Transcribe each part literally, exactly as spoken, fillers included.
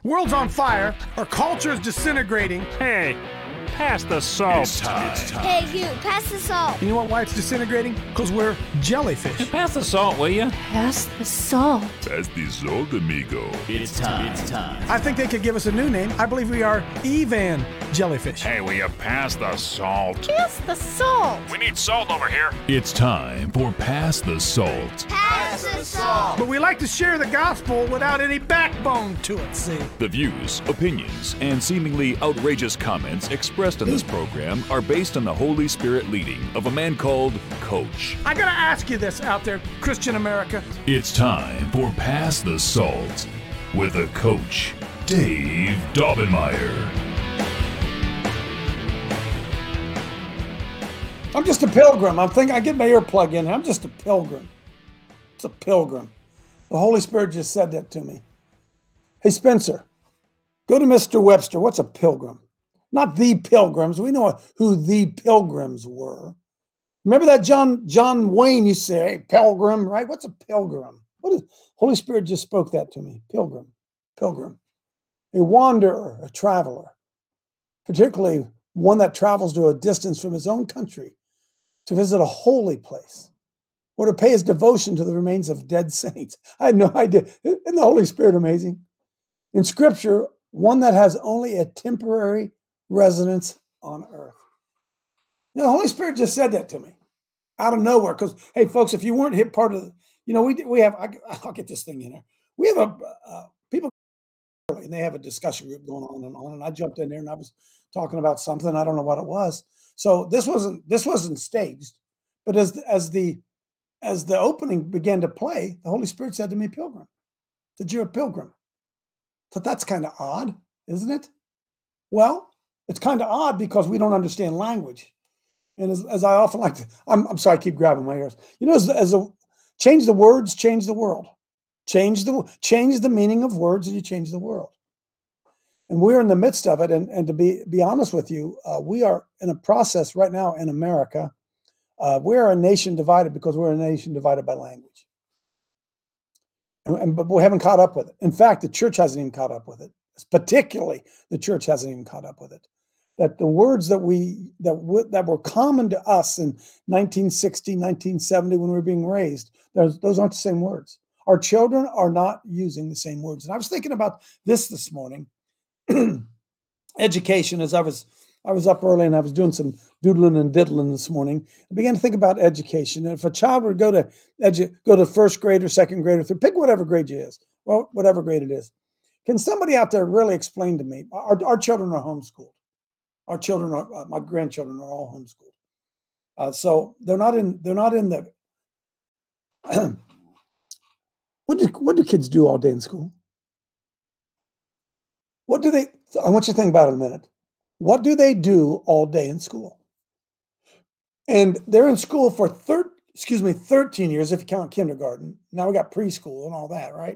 World's on fire. Our culture is disintegrating. Hey, pass the salt. It's time. It's time. Hey, you, pass the salt. You know what, why it's disintegrating? Because we're jellyfish. Pass the salt, will you? Pass the salt. Pass the salt, amigo. It's time. It's time. I think they could give us a new name. I believe we are Evan jellyfish. Hey, will you pass the salt? Pass the salt. We need salt over here. It's time for Pass the Salt. Pass the salt. But we like to share the gospel without any backbone to it, see? The views, opinions, and seemingly outrageous comments expressed in this program are based on the Holy Spirit leading of a man called Coach. I gotta ask you this out there, Christian America. It's time for Pass the Salt with a coach, Dave Daubenmire. I'm just a pilgrim. I'm thinking I get my earplug in. I'm just a pilgrim. It's a pilgrim. The Holy Spirit just said that to me. Hey, Spencer, go to Mister Webster. What's a pilgrim? Not the Pilgrims. We know who the Pilgrims were. Remember that John John Wayne used to say, hey, pilgrim, right? What's a pilgrim? What is Holy Spirit just spoke that to me. Pilgrim, pilgrim. A wanderer, a traveler, particularly one that travels to a distance from his own country to visit a holy place or to pay his devotion to the remains of dead saints. I had no idea. Isn't the Holy Spirit amazing? In Scripture, one that has only a temporary residence on earth. You know, the Holy Spirit just said that to me out of nowhere. Because, hey, folks, if you weren't hit part of the, you know, we we have, I, I'll get this thing in there. We have a, uh, people, and they have a discussion group going on and on. And I jumped in there and I was talking about something. I don't know what it was. So this wasn't, this wasn't staged. But as, as the, as the opening began to play, the Holy Spirit said to me, pilgrim, that you're a pilgrim. But that's kind of odd, isn't it? Well, it's kind of odd because we don't understand language. And as, as I often like to, I'm, I'm sorry, I keep grabbing my ears. You know, as, as a, change the words, change the world. Change the, change the meaning of words and you change the world. And we're in the midst of it. And, and to be, be honest with you, uh, we are in a process right now in America. Uh, we're a nation divided because we're a nation divided by language. And, and but we haven't caught up with it. In fact, the church hasn't even caught up with it. Particularly, the church hasn't even caught up with it. That the words that we that w- that were common to us in nineteen sixty, nineteen seventy, when we were being raised, those, those aren't the same words. Our children are not using the same words. And I was thinking about this this morning. Education, as I was I was up early and I was doing some doodling and diddling this morning. I began to think about education. And if a child were to go to edu- go to first grade or second grade or third, pick whatever grade it is, well, whatever grade it is. Can somebody out there really explain to me? Our, our children are homeschooled. Our children are, uh, my grandchildren are all homeschooled. Uh, so they're not in, they're not in the, what do, what do kids do all day in school? What do they, I want you to think about it a minute. What do they do all day in school? And they're in school for thir- excuse me, thirteen years if you count kindergarten. Now we got preschool and all that, right?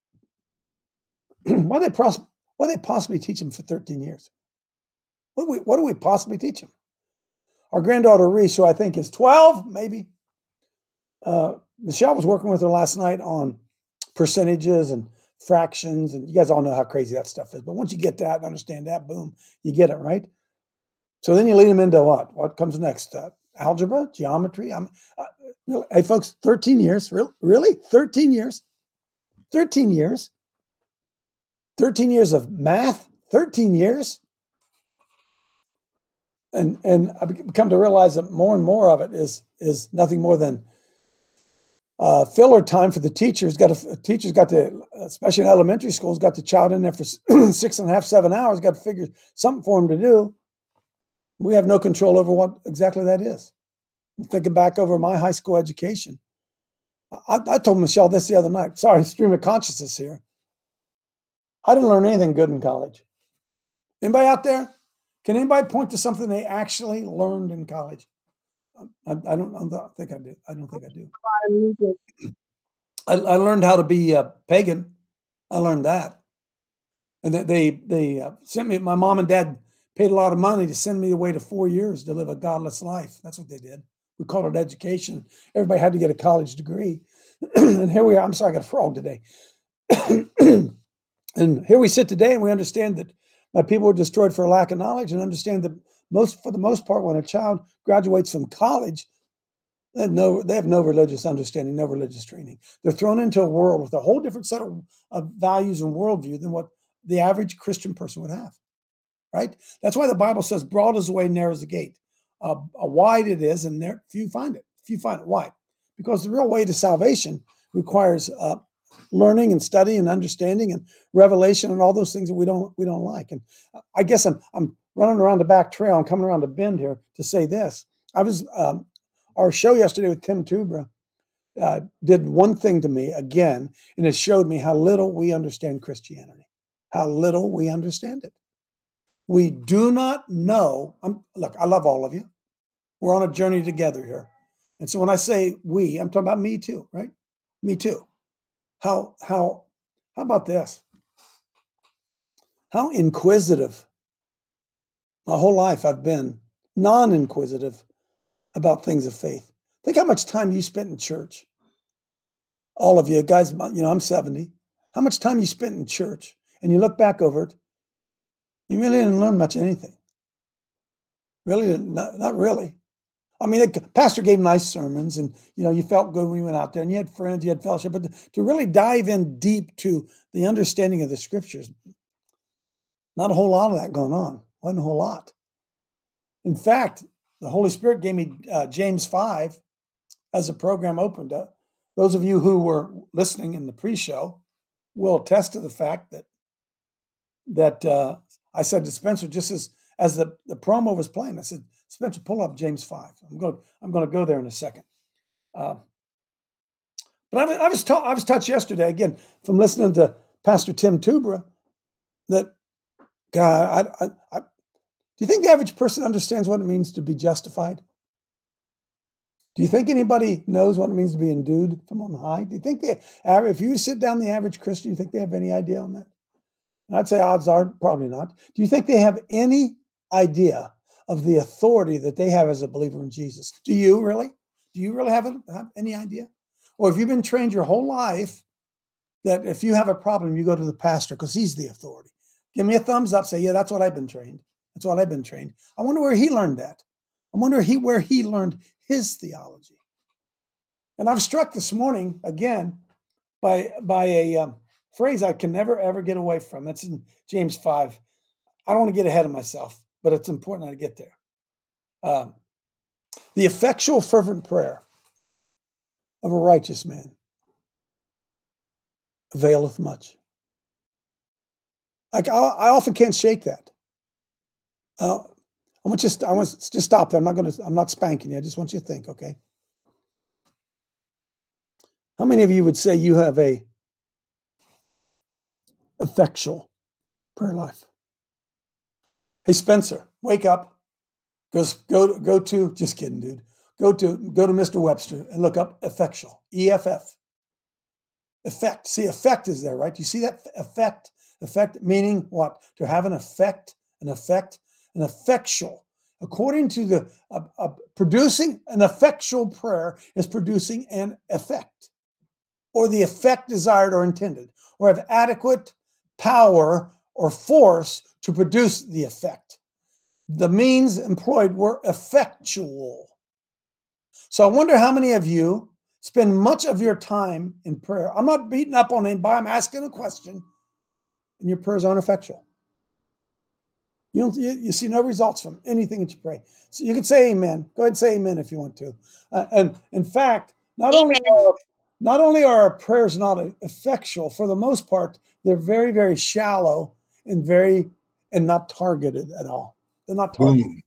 Why do they pros- why do they possibly teach them for thirteen years? What do we what do we possibly teach them? Our granddaughter Reese, who I think is twelve, maybe. Uh, Michelle was working with her last night on percentages and fractions, and you guys all know how crazy that stuff is. But once you get that and understand that, boom, you get it, right? So then you lead them into what? What comes next? Uh, algebra, geometry. I'm, uh, hey, folks, thirteen years. Really? Really? thirteen years? thirteen years? thirteen years of math? thirteen years? And and I've come to realize that more and more of it is is nothing more than uh, filler time for the teachers. Got a teachers got to, especially in elementary schools, got the child in there for six and a half, seven hours. Got to figure something for him to do. We have no control over what exactly that is. I'm thinking back over my high school education. I, I told Michelle this the other night. Sorry, stream of consciousness here. I didn't learn anything good in college. Anybody out there? Can anybody point to something they actually learned in college? I, I don't. I don't think I do. I don't think I do. I, I learned how to be a pagan. I learned that, and they they, they uh, sent me. My mom and dad paid a lot of money to send me away to four years to live a godless life. That's what they did. We called it education. Everybody had to get a college degree, and here we are. I'm sorry, I got a frog today. And here we sit today, and we understand that my people were destroyed for lack of knowledge, and understand that most, for the most part, when a child graduates from college, they have no, they have no religious understanding, no religious training. They're thrown into a world with a whole different set of, of values and worldview than what the average Christian person would have, right? That's why the Bible says, broad is the way, narrow is the gate. Uh, uh, wide it is, and there few find it. Few find it wide. Because the real way to salvation requires uh, learning and study and understanding and revelation and all those things that we don't we don't like. And I guess I'm I'm running around the back trail. I'm coming around the bend here to say this. I was um, our show yesterday with Tim Tubra uh, did one thing to me again, and it showed me how little we understand Christianity, how little we understand it. We do not know. I'm, look, I love all of you. We're on a journey together here. And so when I say we, I'm talking about me too, right? Me too. How, how, how about this? How inquisitive my whole life I've been non-inquisitive about things of faith. Think how much time you spent in church. All of you guys, you know, I'm seventy. How much time you spent in church, and you look back over it, you really didn't learn much anything. Really didn't, not, not really. I mean, the pastor gave nice sermons, and you know, you felt good when you went out there, and you had friends, you had fellowship. But to, to really dive in deep to the understanding of the scriptures, not a whole lot of that going on. Wasn't a whole lot. In fact, the Holy Spirit gave me uh, James five as the program opened up. Those of you who were listening in the pre-show will attest to the fact that that uh, I said to Spencer, just as as the, the promo was playing, I said, Spencer, pull up James five. I'm going I'm going to go there in a second. Uh, but I, I was ta- I was touched yesterday again from listening to Pastor Tim Tubra that God, I, I, I, do you think the average person understands what it means to be justified? Do you think anybody knows what it means to be endued from on high? Do you think they, if you sit down the average Christian, you think they have any idea on that? And I'd say odds are probably not. Do you think they have any idea of the authority that they have as a believer in Jesus? Do you really? Do you really have, have any idea? Or have you been trained your whole life that if you have a problem, you go to the pastor because he's the authority? Give me a thumbs up. Say, yeah, that's what I've been trained. That's what I've been trained. I wonder where he learned that. I wonder he, where he learned his theology. And I'm struck this morning again by, by a um, phrase I can never, ever get away from. That's in James five. I don't want to get ahead of myself, but it's important I get there. Um, the effectual, fervent prayer of a righteous man availeth much. Like I, I often can't shake that. Uh, I want you to, I want to just stop there. I'm not going to, I'm not spanking you. I just want you to think, okay? How many of you would say you have a effectual prayer life? Hey, Spencer, wake up. Go, go, go to, just kidding, dude. Go to, go to Mister Webster and look up effectual, E F F. Effect. See, effect is there, right? You see that effect? Effect meaning what? To have an effect, an effect, an effectual. According to the uh, uh, producing an effectual prayer is producing an effect, or the effect desired or intended, or have adequate power or force to produce the effect. The means employed were effectual. So I wonder how many of you spend much of your time in prayer. I'm not beating up on anybody. I'm asking a question. And your prayers aren't effectual. You don't. You, you see no results from anything that you pray. So you can say amen. Go ahead and say amen if you want to. Uh, and in fact, not only are, not only are our prayers not effectual, for the most part, they're very, very shallow and very and not targeted at all. They're not targeted. Boom.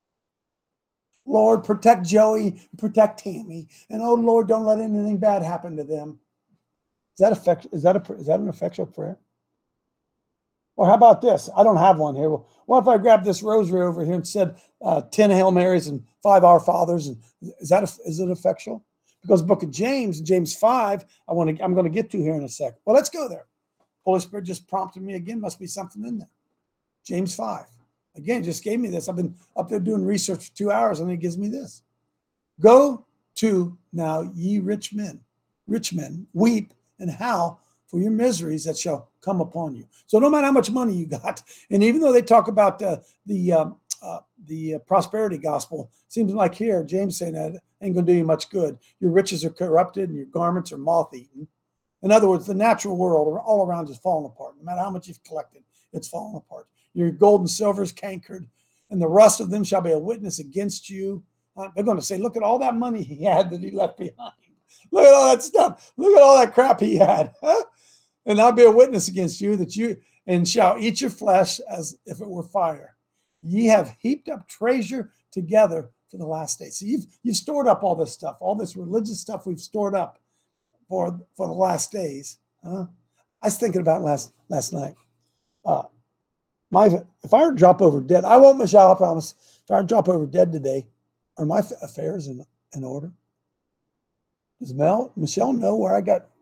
Lord, protect Joey, protect Tammy, and oh Lord, don't let anything bad happen to them. Is that effect? Is that a is that an effectual prayer? Or how about this? I don't have one here. Well, what if I grabbed this rosary over here and said uh, ten Hail Marys and five Our Fathers? And is that a, is it effectual? Because the book of James, James five, I want to I'm going to get to here in a second. Well, let's go there. Holy Spirit just prompted me again. Must be something in there. James five. Again, just gave me this. I've been up there doing research for two hours, and it gives me this. Go to now, ye rich men, rich men, weep and howl for your miseries that shall come upon you. So no matter how much money you got, and even though they talk about uh, the um, uh, the uh, prosperity gospel, seems like here James saying that ain't going to do you much good. Your riches are corrupted and your garments are moth-eaten. In other words, the natural world all around is falling apart. No matter how much you've collected, it's falling apart. Your gold and silver is cankered, and the rust of them shall be a witness against you. Uh, they're going to say, look at all that money he had that he left behind. Look at all that stuff. Look at all that crap he had. Huh? And I'll be a witness against you that you and shall eat your flesh as if it were fire. Ye have heaped up treasure together for the last day. So you've you've stored up all this stuff, all this religious stuff we've stored up for for the last days. Huh? I was thinking about last last night. Uh, my if I were to drop over dead, I won't, Michelle, I promise. If I were to drop over dead today, are my affairs in in order? Does Mel, Michelle know where I got?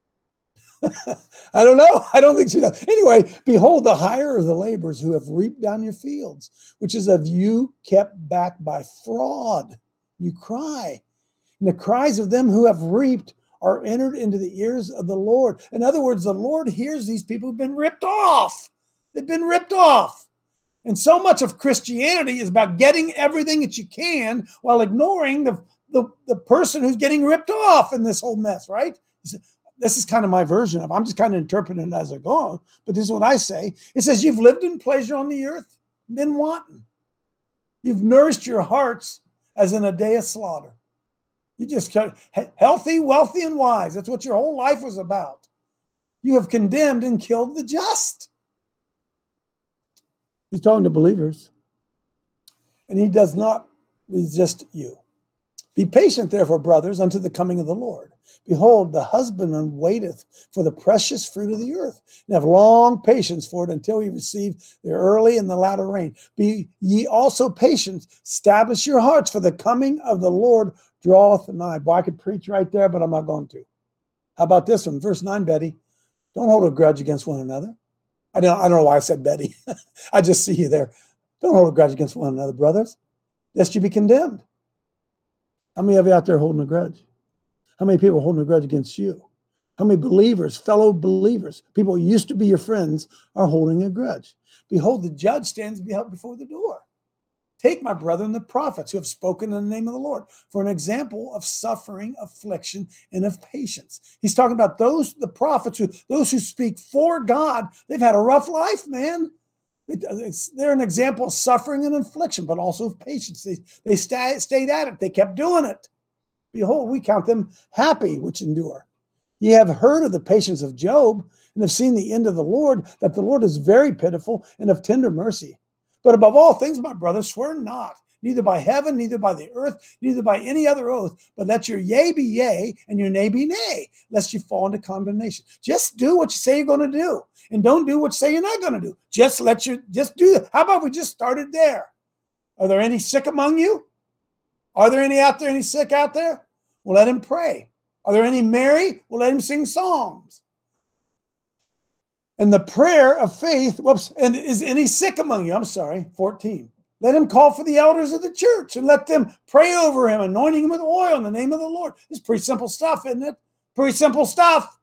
I don't know. I don't think she does. Anyway, behold, the hire of the laborers who have reaped down your fields, which is of you kept back by fraud. You cry. And the cries of them who have reaped are entered into the ears of the Lord. In other words, the Lord hears these people who've been ripped off. They've been ripped off. And so much of Christianity is about getting everything that you can while ignoring the, the, the person who's getting ripped off in this whole mess, right? This is kind of my version of it. I'm just kind of interpreting it as I go on, but this is what I say. It says, you've lived in pleasure on the earth, been wanton. You've nourished your hearts as in a day of slaughter. You just healthy, wealthy, and wise. That's what your whole life was about. You have condemned and killed the just. He's talking to believers. And he does not resist you. Be patient, therefore, brothers, unto the coming of the Lord. Behold, the husbandman waiteth for the precious fruit of the earth, and have long patience for it until he receive the early and the latter rain. Be ye also patient, establish your hearts, for the coming of the Lord draweth nigh. Boy, I could preach right there, but I'm not going to. How about this one? Verse nine, Betty. Don't hold a grudge against one another. I don't, I don't know why I said Betty. I just see you there. Don't hold a grudge against one another, brothers, lest you be condemned. How many of you out there holding a grudge? How many people are holding a grudge against you? How many believers, fellow believers, people who used to be your friends are holding a grudge? Behold, the judge stands before the door. Take my brethren, the prophets who have spoken in the name of the Lord for an example of suffering, affliction, and of patience. He's talking about those, the prophets, who those who speak for God. They've had a rough life, man. It's, they're an example of suffering and affliction, but also of patience. They, they st- stayed at it. They kept doing it. Behold, we count them happy which endure. Ye have heard of the patience of Job, and have seen the end of the Lord, that the Lord is very pitiful and of tender mercy. But above all things, my brothers, swear not, neither by heaven, neither by the earth, neither by any other oath, but let your yea be yea, and your nay be nay, lest you fall into condemnation. Just do what you say you're going to do, and don't do what you say you're not going to do. Just let your, just do it. How about we just started there? Are there any sick among you? Are there any out there, any sick out there? Well, let him pray. Are there any merry? Well, let him sing psalms. And the prayer of faith, whoops, and is any sick among you? I'm sorry, fourteen. Let him call for the elders of the church and let them pray over him, anointing him with oil in the name of the Lord. It's pretty simple stuff, isn't it? Pretty simple stuff.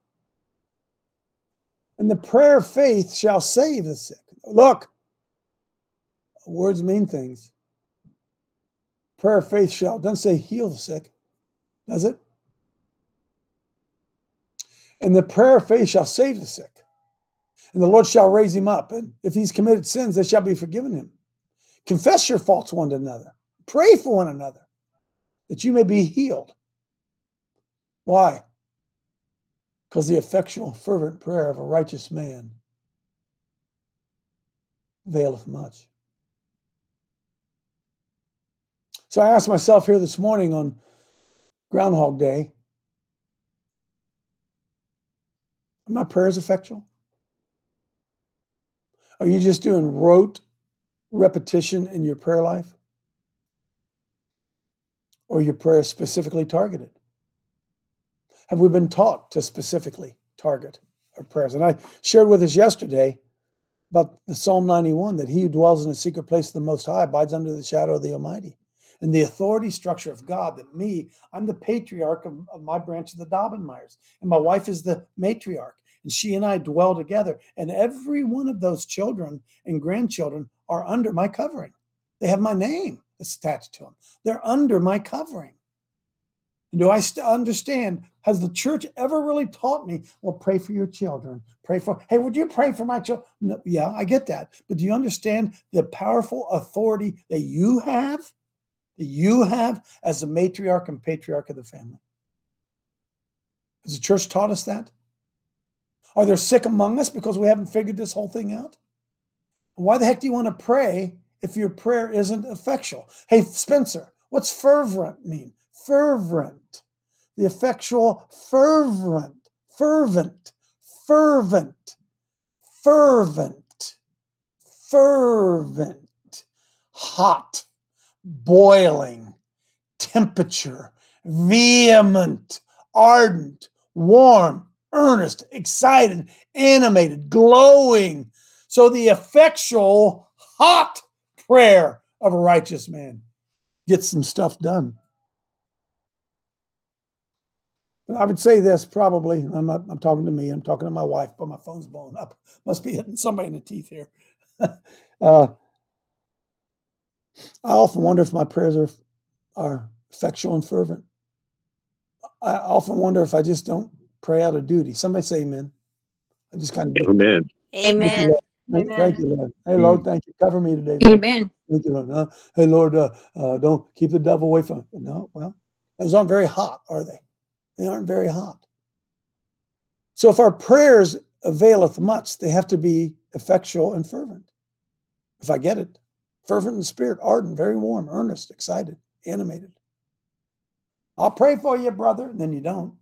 And the prayer of faith shall save the sick. Look, words mean things. Prayer of faith shall, doesn't say heal the sick, does it? And the prayer of faith shall save the sick. And the Lord shall raise him up. And if he's committed sins, they shall be forgiven him. Confess your faults one to another. Pray for one another, that you may be healed. Why? Because the effectual, fervent prayer of a righteous man availeth much. So I asked myself here this morning on Groundhog Day, are my prayers effectual? Are you just doing rote repetition in your prayer life? Or your prayers specifically targeted? Have we been taught to specifically target our prayers? And I shared with us yesterday about the Psalm ninety-one, that he who dwells in the secret place of the Most High abides under the shadow of the Almighty. And the authority structure of God, that me, I'm the patriarch of, of my branch of the Dobbenmeyers, and my wife is the matriarch. and she and I dwell together. And every one of those children and grandchildren are under my covering. They have my name that's attached to them. They're under my covering. Do I st- understand? Has the church ever really taught me, well, pray for your children? Pray for, hey, would you pray for my children? No, yeah, I get that. But do you understand the powerful authority that you have, that you have as the matriarch and patriarch of the family? Has the church taught us that? Are there sick among us because we haven't figured this whole thing out? Why the heck do you want to pray if your prayer isn't effectual? Hey, Spencer, what's fervent mean? Fervent. The effectual, fervent, fervent, fervent, fervent, fervent, hot, boiling, temperature, vehement, ardent, warm, earnest, excited, animated, glowing. So the effectual, hot prayer of a righteous man gets some stuff done. I would say this probably. I'm not, I'm talking to me. I'm talking to my wife, but my phone's blowing up. Must be hitting somebody in the teeth here. uh, I often wonder if my prayers are, are effectual and fervent. I often wonder if I just don't pray out of duty. Somebody say amen. I just kind of Amen. Amen. Thank, thank you, Lord. Hey, Lord, thank you. Cover me today. Lord. Amen. Thank you, Lord. Uh, hey, Lord, uh, uh, don't keep the devil away from me. No, well, those aren't very hot, are they? They aren't very hot. So if our prayers availeth much, they have to be effectual and fervent. If I get it, fervent in spirit, ardent, very warm, earnest, excited, animated. I'll pray for you, brother, and then you don't.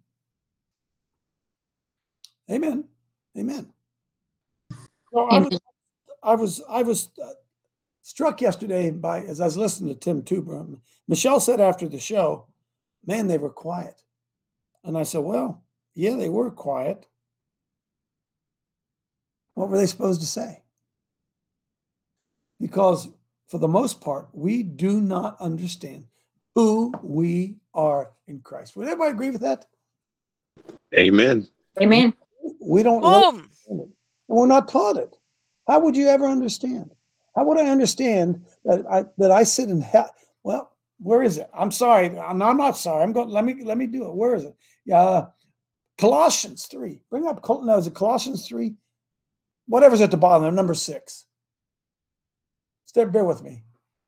Amen. Amen. So I was, I was, I was uh, struck yesterday by, as I was listening to Tim Tuber, Michelle said after the show, man, they were quiet. And I said, well, yeah, they were quiet. What were they supposed to say? Because for the most part, we do not understand who we are in Christ. Would everybody agree with that? Amen. Amen. We don't Boom. understand it. And we're not taught it. How would you ever understand? How would I understand that I that I sit in hell? Well, where is it? I'm sorry. I'm, I'm not sorry. I'm going. Let me let me do it. Where is it? Uh, Colossians three. Bring up. No, is it Colossians three? Whatever's at the bottom there, number six. Stay, bear with me.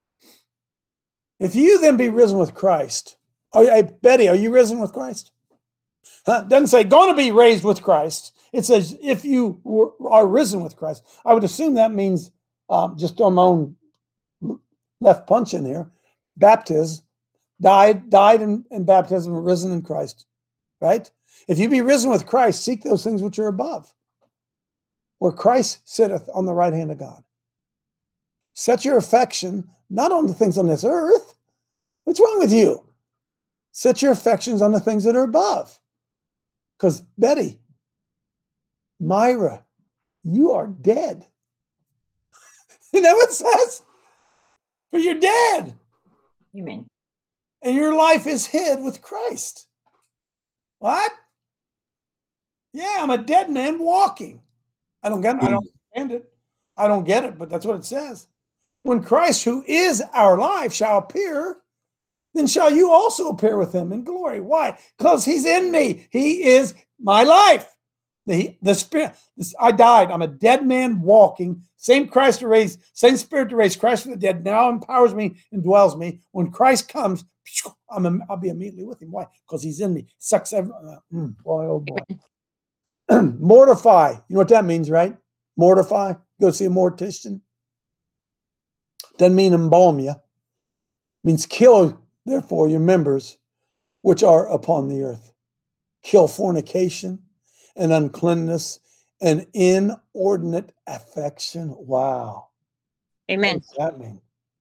If you then be risen with Christ, are, hey, Betty, are you risen with Christ? Huh? It doesn't say going to be raised with Christ. It says if you were, are risen with Christ. I would assume that means um, just on my own left punch in here. Baptism, died, died in, in baptism, risen in Christ. Right? If you be risen with Christ, seek those things which are above, where Christ sitteth on the right hand of God. Set your affection not on the things on this earth. What's wrong with you? Set your affections on the things that are above. Because Betty, Myra, you are dead. You know what it says? For you're dead. Amen. And your life is hid with Christ. What? Yeah, I'm a dead man walking. I don't get it. I don't understand it. I don't get it, but that's what it says. When Christ, who is our life, shall appear, then shall you also appear with him in glory. Why? Because he's in me. He is my life. The, the spirit, this, I died. I'm a dead man walking. Same Christ to raise, same spirit to raise Christ from the dead now empowers me and dwells me. When Christ comes, I'm a, I'll be immediately with him. Why? Because he's in me. Sucks every, uh, mm, boy, oh boy. Mortify. You know what that means, right? Mortify. Go see a mortician. Doesn't mean embalm you. Means kill, therefore, your members which are upon the earth. Kill fornication and uncleanness and inordinate affection. Wow. Amen. What does that mean?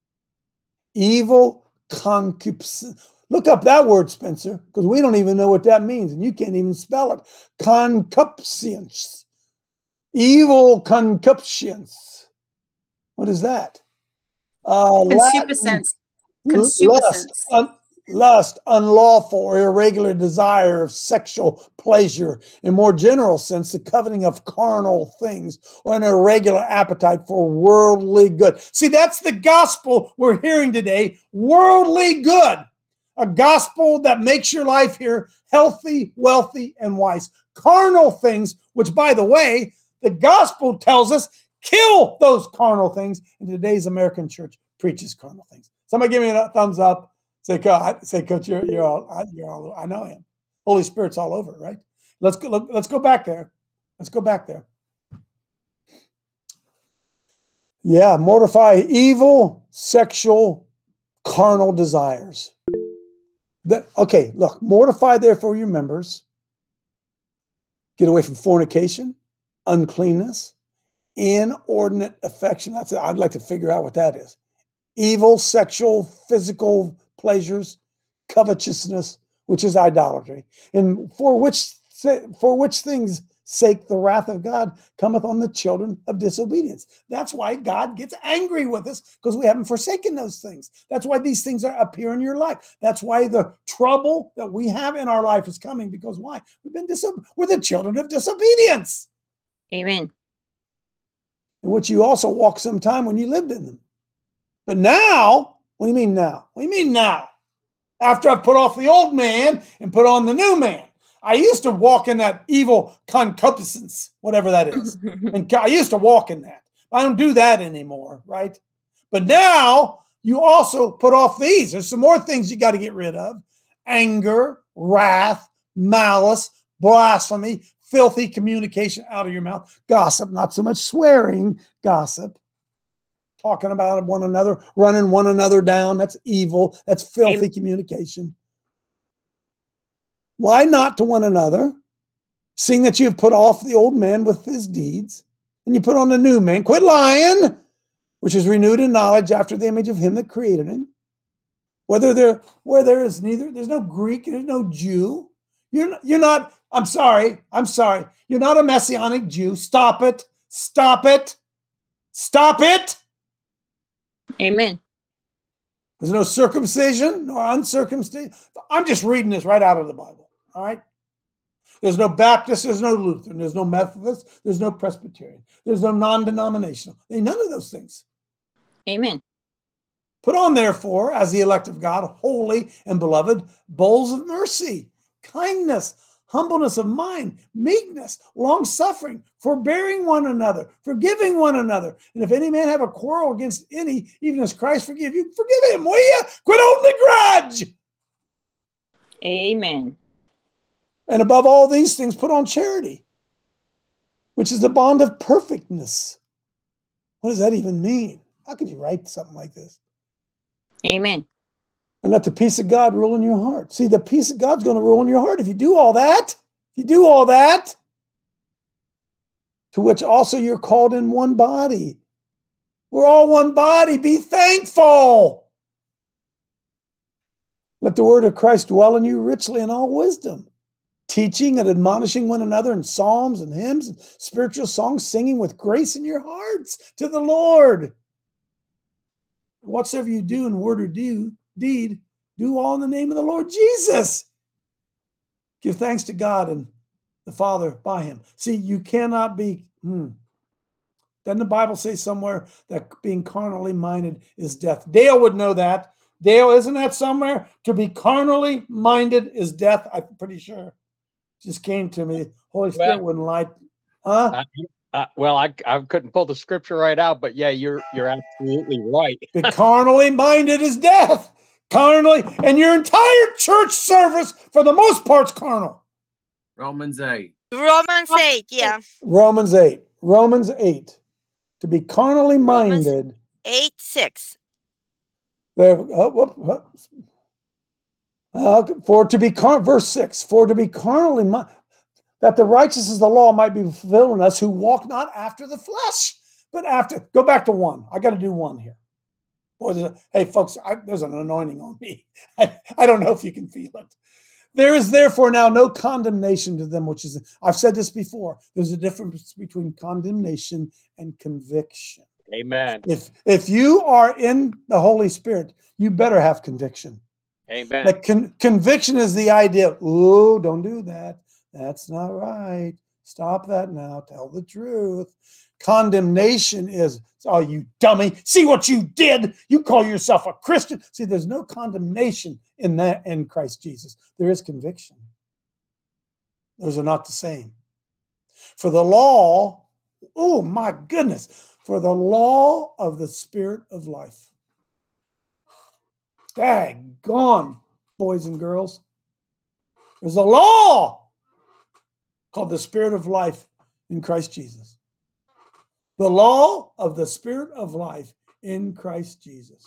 Evil concupiscence. Look up that word, Spencer, because we don't even know what that means, and you can't even spell it. Concupiscence. Evil concupiscence. What is that? Uh, Concupiscence. Lust, Concupiscence. un, lust, unlawful or irregular desire of sexual pleasure. In more general sense, the coveting of carnal things or an irregular appetite for worldly good. See, that's the gospel we're hearing today. Worldly good. A gospel that makes your life here healthy, wealthy, and wise. Carnal things, which, by the way, the gospel tells us kill those carnal things. And today's American church preaches carnal things. Somebody give me a thumbs up. Say, Coach, say, Coach, you're, you're all, you're all, I know him. Holy Spirit's all over, right? Let's go, let's go back there. Let's go back there. Yeah, mortify evil, sexual, carnal desires. That, okay, look, mortify therefore your members. Get away from fornication, uncleanness, inordinate affection. That's it. I'd like to figure out what that is. Evil, sexual, physical pleasures, covetousness, which is idolatry, and for which for which things sake the wrath of God cometh on the children of disobedience. That's why God gets angry with us, because we haven't forsaken those things. That's why these things are appear in your life. That's why the trouble that we have in our life is coming, because why? We've been diso- we're the children of disobedience. Amen. In which you also walked some time when you lived in them. But now, what do you mean now? What do you mean now? After I've put off the old man and put on the new man. I used to walk in that evil concupiscence, whatever that is. And I used to walk in that. I don't do that anymore, right? But now you also put off these. There's some more things you got to get rid of. Anger, wrath, malice, blasphemy, filthy communication out of your mouth. Gossip, not so much swearing, gossip. Talking about one another, running one another down. That's evil. That's filthy Amen. Communication. Why not to one another, seeing that you have put off the old man with his deeds, and you put on the new man? Quit lying, which is renewed in knowledge after the image of him that created him. Whether there, where there is neither, there's no Greek, there's no Jew. You're not, you're not, I'm sorry, I'm sorry. You're not a Messianic Jew. Stop it. Stop it. Stop it. Amen. There's no circumcision nor uncircumcision. I'm just reading this right out of the Bible. All right. There's no Baptist, there's no Lutheran, there's no Methodist, there's no Presbyterian, there's no non-denominational. There's none of those things. Amen. Put on, therefore, as the elect of God, holy and beloved, bowls of mercy, kindness, humbleness of mind, meekness, long-suffering, forbearing one another, forgiving one another. And if any man have a quarrel against any, even as Christ forgive you, forgive him, will you? Quit holding a grudge. Amen. And above all these things, put on charity, which is the bond of perfectness. What does that even mean? How could you write something like this? Amen. And let the peace of God rule in your heart. See, the peace of God's going to rule in your heart if you do all that. If you do all that, to which also you're called in one body. We're all one body. Be thankful. Let the word of Christ dwell in you richly in all wisdom, teaching and admonishing one another in psalms and hymns and spiritual songs, singing with grace in your hearts to the Lord. Whatsoever you do in word or do, deed, do all in the name of the Lord Jesus. Give thanks to God and the Father by him. See, you cannot be, hmm. Doesn't the Bible say somewhere that being carnally minded is death? Dale would know that. Dale, isn't that somewhere? To be carnally minded is death, I'm pretty sure. Just came to me. Holy Spirit well, wouldn't lie. Huh? I, uh, well, I I couldn't pull the scripture right out, but yeah, you're you're absolutely right. The carnally minded is death. Carnally, and your entire church service, for the most part, is carnal. Romans eight. Romans eight, yeah. Romans eight. Romans eight. To be carnally minded. Romans eight six. There. Uh, whoop, whoop. Uh, for to be car- verse six. For to be carnally minded, that the righteousness of the law might be fulfilled in us who walk not after the flesh, but after. Go back to one. I got to do one here. Boy, a, hey, folks, I, there's an anointing on me. I, I don't know if you can feel it. There is therefore now no condemnation to them, which is, I've said this before, there's a difference between condemnation and conviction. Amen. If if you are in the Holy Spirit, you better have conviction. Amen. Like con- conviction is the idea, oh, don't do that. That's not right. Stop that now. Tell the truth. Condemnation is, oh, you dummy. See what you did. You call yourself a Christian. See, there's no condemnation in that in Christ Jesus. There is conviction. Those are not the same. For the law, oh my goodness, for the law of the Spirit of life. Daggone, boys and girls. There's a law called the Spirit of life in Christ Jesus. The law of the Spirit of life in Christ Jesus.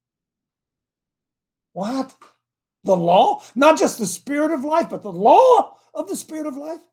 What? The law? Not just the Spirit of life, but the law of the Spirit of life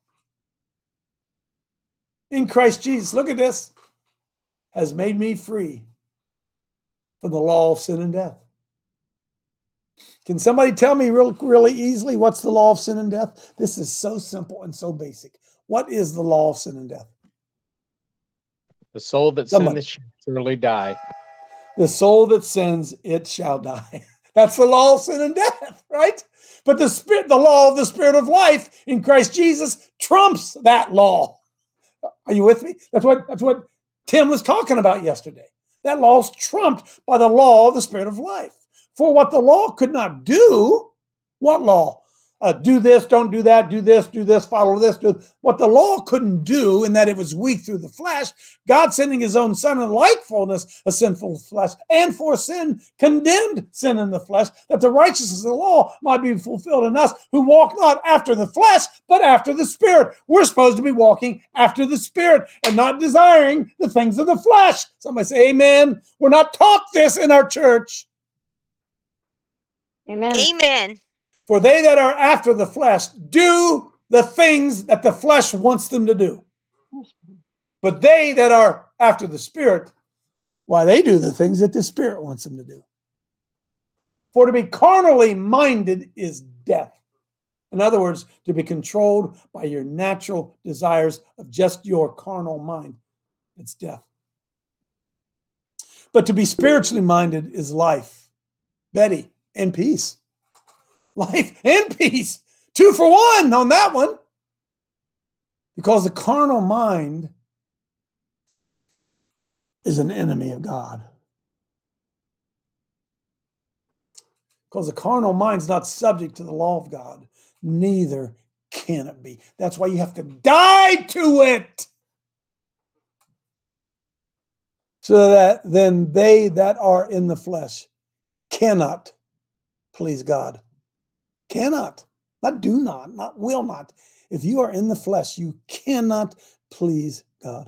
in Christ Jesus. Look at this. Has made me free from the law of sin and death. Can somebody tell me real, really easily what's the law of sin and death? This is so simple and so basic. What is the law of sin and death? The soul that Somebody. sins shall surely die. The soul that sins, it shall die. That's the law of sin and death, right? But the spirit, the law of the Spirit of life in Christ Jesus trumps that law. Are you with me? That's what, that's what Tim was talking about yesterday. That law is trumped by the law of the Spirit of life. For what the law could not do, what law? Uh, do this, don't do that, do this, do this, follow this. Do what the law couldn't do, in that it was weak through the flesh, God sending his own Son in likefulness of sinful flesh, and for sin condemned sin in the flesh, that the righteousness of the law might be fulfilled in us who walk not after the flesh, but after the Spirit. We're supposed to be walking after the Spirit and not desiring the things of the flesh. Somebody say amen. We're not taught this in our church. Amen. Amen. For they that are after the flesh do the things that the flesh wants them to do. But they that are after the Spirit, why, they do the things that the Spirit wants them to do. For to be carnally minded is death. In other words, to be controlled by your natural desires of just your carnal mind, it's death. But to be spiritually minded is life, Betty, and peace. Life and peace. Two for one on that one. Because the carnal mind is an enemy of God. Because the carnal mind's not subject to the law of God. Neither can it be. That's why you have to die to it. So that then they that are in the flesh cannot please God. Cannot. Not do not, not will not. If you are in the flesh, you cannot please God.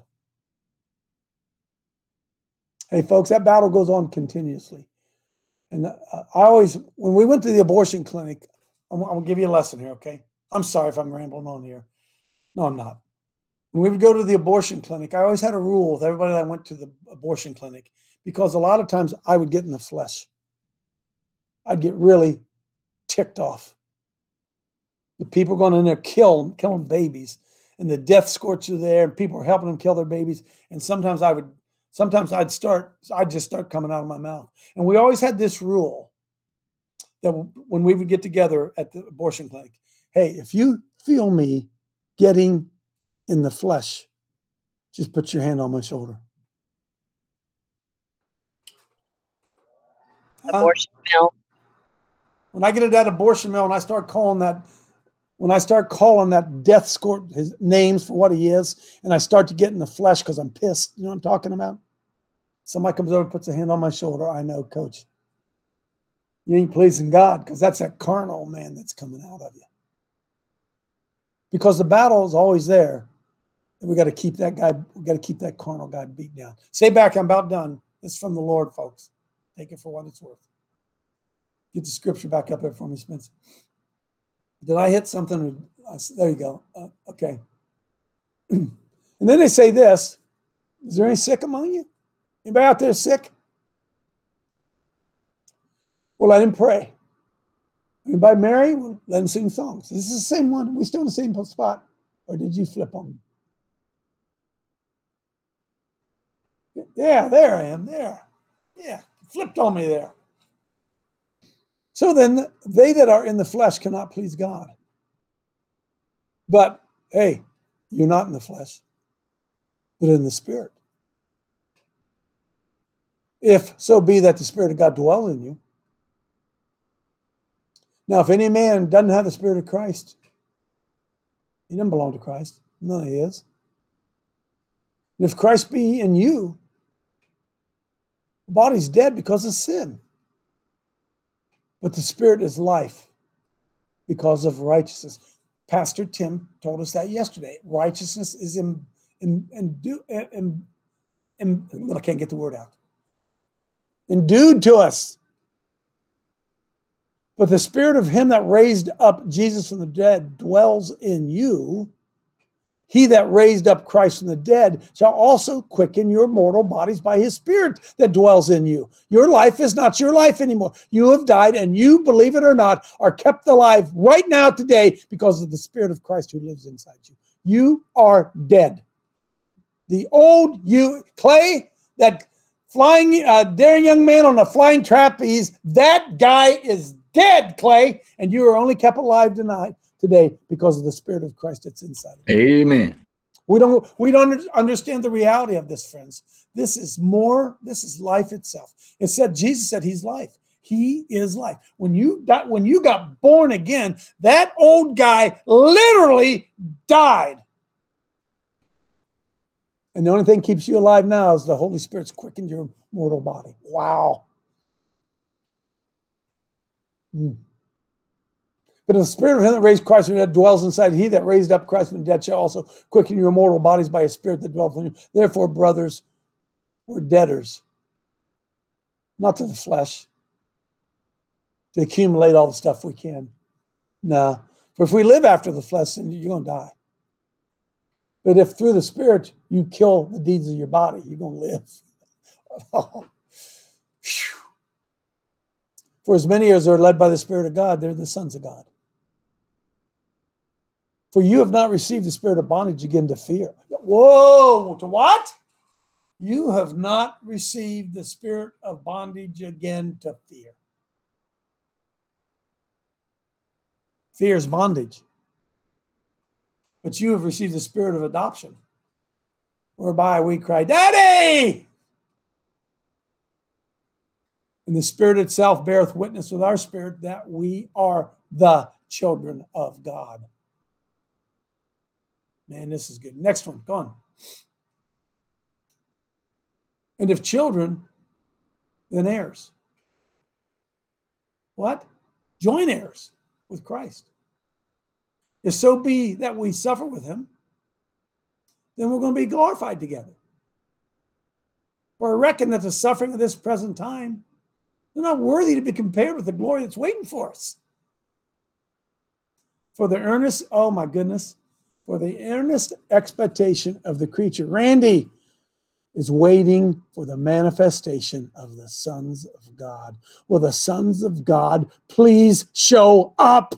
Hey, folks, that battle goes on continuously. And uh, I always, when we went to the abortion clinic, I'm, I'm going to give you a lesson here, okay? I'm sorry if I'm rambling on here. No, I'm not. When we would go to the abortion clinic, I always had a rule with everybody that went to the abortion clinic, because a lot of times I would get in the flesh. I'd get really ticked off. The people going in there kill, killing babies, and the death scorch are there, and people are helping them kill their babies. And sometimes I would, sometimes I'd start, I'd just start coming out of my mouth. And we always had this rule that when we would get together at the abortion clinic, hey, if you feel me getting in the flesh, just put your hand on my shoulder. Abortion mill. When I get at that abortion mill and I start calling that, when I start calling that death scorch his names for what he is, and I start to get in the flesh because I'm pissed, you know what I'm talking about? Somebody comes over and puts a hand on my shoulder. I know, Coach, you ain't pleasing God, because that's that carnal man that's coming out of you. Because the battle is always there. And we got to keep that guy, we got to keep that carnal guy beat down. Stay back, I'm about done. This is from the Lord, folks. Take it for what it's worth. Get the scripture back up there for me, Spencer. Did I hit something? There you go. Uh, okay. And then they say this: is there any sick among you? Anybody out there sick? Well, let him pray. Anybody married? Well, let him sing songs. This is the same one. Are we still in the same spot? Or did you flip on me? Yeah, there I am. There. Yeah, flipped on me there. So then they that are in the flesh cannot please God. But, hey, you're not in the flesh, but in the Spirit. If so be that the Spirit of God dwell in you. Now, if any man doesn't have the Spirit of Christ, he doesn't belong to Christ. None of his. And if Christ be in you, the body's dead because of sin. But the Spirit is life because of righteousness. Pastor Tim told us that yesterday. Righteousness is in, in, in, in, in, in I can't get the word out. Endued to us. But the Spirit of him that raised up Jesus from the dead dwells in you. He that raised up Christ from the dead shall also quicken your mortal bodies by his Spirit that dwells in you. Your life is not your life anymore. You have died, and you, believe it or not, are kept alive right now today because of the Spirit of Christ who lives inside you. You are dead. The old you, Clay, that flying, uh, daring young man on a flying trapeze, that guy is dead, Clay, and you are only kept alive tonight. Today, because of the Spirit of Christ that's inside of you. Amen. We don't we don't understand the reality of this, friends. This is more, this is life itself. It said, Jesus said he's life. He is life. When you got when you got born again, that old guy literally died. And the only thing keeps you alive now is the Holy Spirit's quickened your mortal body. Wow. Hmm. But the Spirit of him that raised Christ from the dead dwells inside. He that raised up Christ from the dead shall also quicken your mortal bodies by his Spirit that dwells in you. Therefore, brothers, we're debtors, not to the flesh, to accumulate all the stuff we can. No. For if we live after the flesh, then you're going to die. But if through the Spirit you kill the deeds of your body, you're going to live. Oh. For as many as are led by the Spirit of God, they're the sons of God. For you have not received the spirit of bondage again to fear. Whoa, to what? You have not received the spirit of bondage again to fear. Fear is bondage. But you have received the spirit of adoption, whereby we cry, Daddy! And the Spirit itself beareth witness with our spirit that we are the children of God. Man, this is good. Next one, go on. And if children, then heirs. What? Joint heirs with Christ. If so be that we suffer with him, then we're going to be glorified together. For I reckon that the suffering of this present time, they're not worthy to be compared with the glory that's waiting for us. For the earnest, oh my goodness, for the earnest expectation of the creature, Randy, is waiting for the manifestation of the sons of God. Will the sons of God please show up?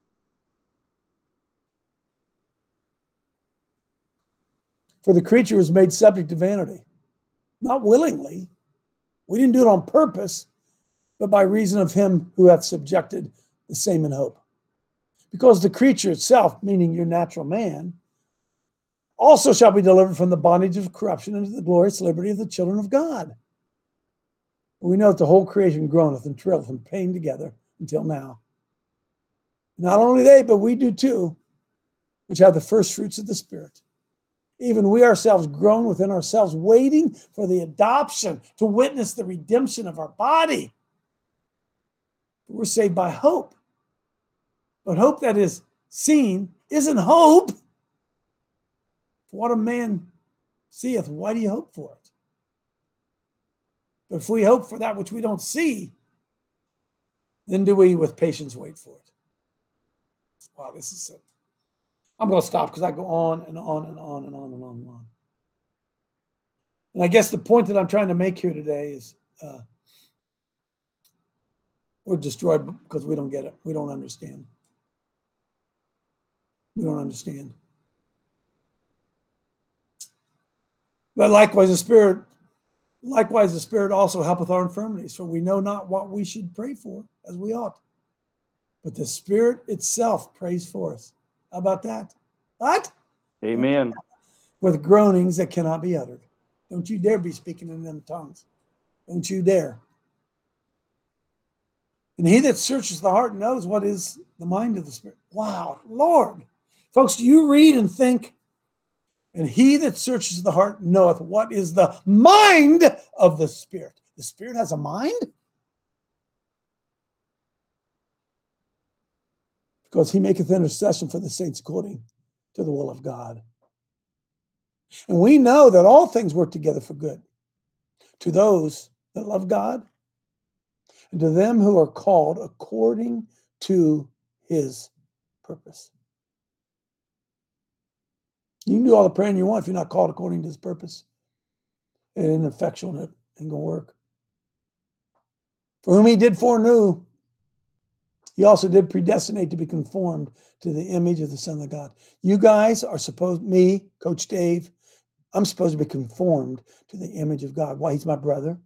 For the creature was made subject to vanity, not willingly. We didn't do it on purpose, but by reason of him who hath subjected the same in hope. Because the creature itself, meaning your natural man, also shall be delivered from the bondage of corruption into the glorious liberty of the children of God. We know that the whole creation groaneth and travaileth in pain together until now. Not only they, but we do too, which have the first fruits of the Spirit. Even we ourselves groan within ourselves, waiting for the adoption to witness the redemption of our body. We're saved by hope. But hope that is seen isn't hope. What a man seeth, why do you hope for it? But if we hope for that which we don't see, then do we with patience wait for it. Wow, this is it. I'm going to stop because I go on and on and on and on and on and on. And I guess the point that I'm trying to make here today is uh, we're destroyed because we don't get it. We don't understand. We don't understand. But likewise, the Spirit, likewise, the Spirit also helpeth our infirmities, for we know not what we should pray for as we ought. but the Spirit itself prays for us. How about that? What? Amen. With groanings that cannot be uttered. Don't you dare be speaking in them tongues. Don't you dare. And he that searches the heart knows what is the mind of the Spirit. Wow, Lord. Folks, do you read and think, and he that searches the heart knoweth what is the mind of the Spirit. The Spirit has a mind? Because he maketh intercession for the saints according to the will of God. And we know that all things work together for good to those that love God and to them who are called according to his purpose. You can do all the praying you want if you're not called according to his purpose. It ain't effectual and it ain't going to work. For whom he did foreknow, he also did predestinate to be conformed to the image of the Son of God. You guys are supposed, me, Coach Dave, I'm supposed to be conformed to the image of God. Why? He's my brother.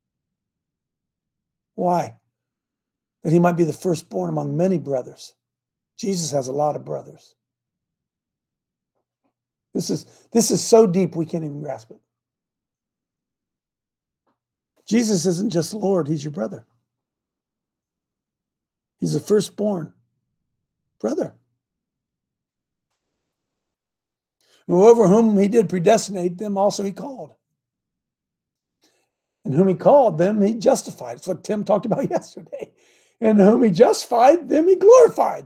Why? That he might be the firstborn among many brothers. Jesus has a lot of brothers. This is, this is so deep we can't even grasp it. Jesus isn't just Lord, he's your brother. He's the firstborn brother. Over whom he did predestinate, them also he called. And whom he called, them he justified. It's what Tim talked about yesterday. And whom he justified, them he glorified.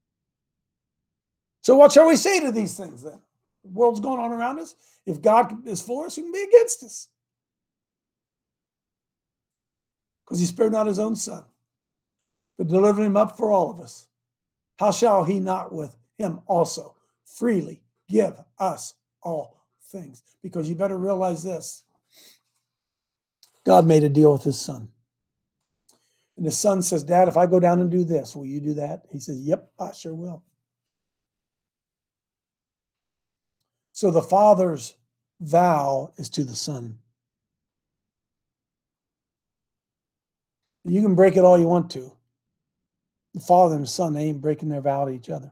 So what shall we say to these things then? The world's going on around us. If God is for us, who can be against us? Because he spared not his own son, but delivered him up for all of us. How shall he not with him also freely give us all things? Because you better realize this. God made a deal with his son. And the son says, Dad, if I go down and do this, will you do that? He says, yep, I sure will. So the father's vow is to the son. You can break it all you want to. The father and the son, they ain't breaking their vow to each other.